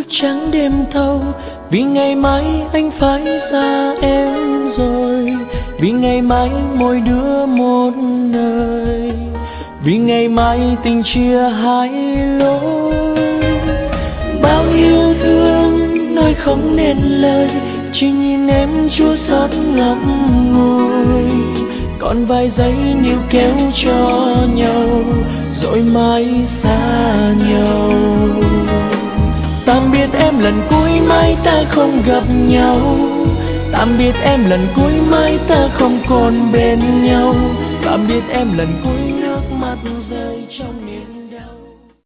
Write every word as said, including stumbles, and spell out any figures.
trắng đêm thâu, vì ngày mai anh phải xa em rồi, vì ngày mai mỗi đứa một nơi, vì ngày mai tình chia hai lối. Bao yêu thương nói không nên lời, chỉ nhìn em chua xót ngậm ngùi, còn vài giây níu kéo cho nhau rồi mãi xa nhau. Tạm biệt em lần cuối mai ta không gặp nhau, tạm biệt em lần cuối mai ta không còn bên nhau, tạm biệt em lần cuối nước mắt rơi trong